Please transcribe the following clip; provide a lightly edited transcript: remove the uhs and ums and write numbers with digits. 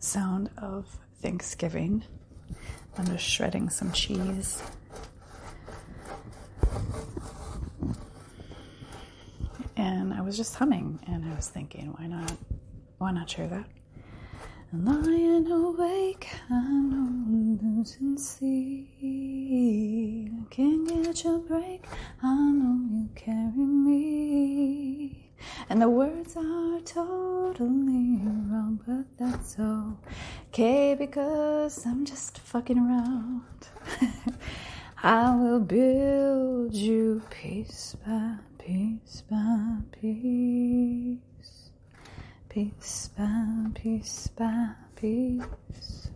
sound of Thanksgiving. I'm just shredding some cheese. And I was just humming, and I was thinking, why not share that? Lying awake, I'm losing sleep. I can't get your break, I know you carry me. And the words are totally wrong, but that's okay, because I'm just fucking around. I will build you piece by piece by piece. Piece by piece by piece.